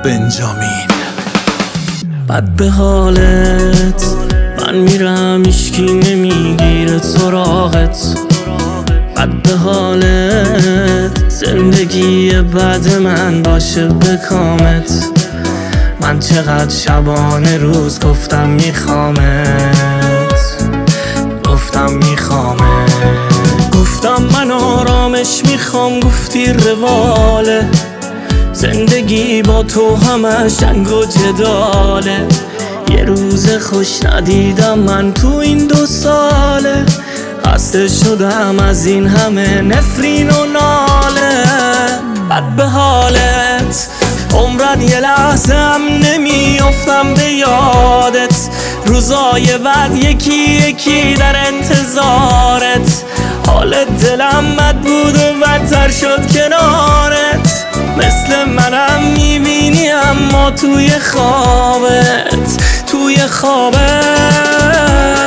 بنجامین. بد به حالت من میرم هیچکی نمیگیره سراغت. بد به حالت زندگی بعد من باشه به کامت. من چقدر شبانه روز گفتم میخوامت، گفتم میخوامت. گفتم من آرامش میخوام، گفتی رواله. زندگی با تو همش جنگ و جداله. یه روز خوش ندیدم من تو این 2 ساله. خسته شدم از این همه نفرین و ناله. بد به حالت عمرن یه لحظه هم نمیافتم به یادت. روزای بعد یکی یکی در انتظارت. حال دلم بد بود و بدتر شد کنارت. مثل منم میبینی اما توی خوابت، توی خوابت.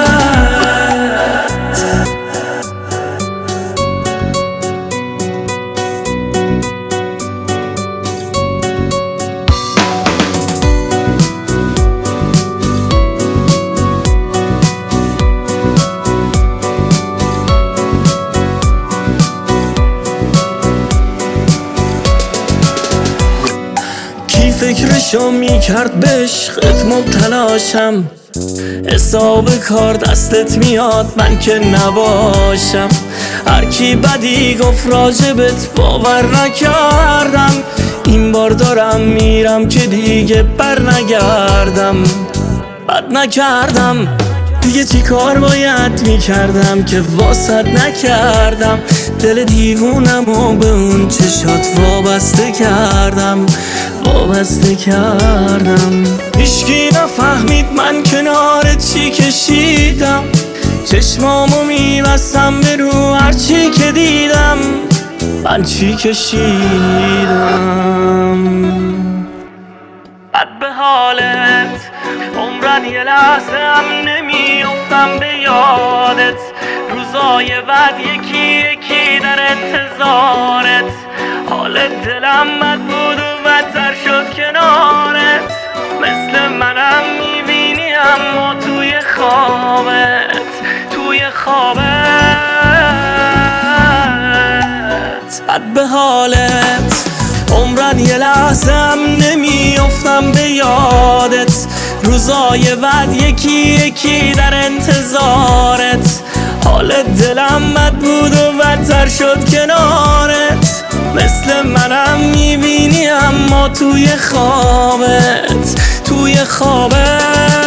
فکرشو میکرد به عشقت مبتلاشم. حساب کار دستت میاد من که نباشم. هرکی بدی گفت راجبت باور نکردم. این بار دارم میرم که دیگه بر نگردم. بد نکردم دیگه، چی کار باید میکردم که واسط نکردم. دل دیوونم و به اون چشات وابسته کردم، وابسته کردم. هیچکی نفهمید من کنار چی کشیدم. چشمامو میبستم به رو هرچی که دیدم. من چی کشیدم. بد به حالت عمرن یه لحظه هم نمیافتم به یادت. روزای بعد یکی یکی در انتظارت. حال دلم بد بود و بدتر شد کنارت. مثل منم میبینی اما توی خوابت، توی خوابت. بد به حالت عمرن یه لحظه هم نمیافتم به یادت. روزای بعد یکی یکی در انتظارت. حال دلم بد بود و بدتر شد کنارت. مثل منم میبینی اما توی خوابت، توی خوابت.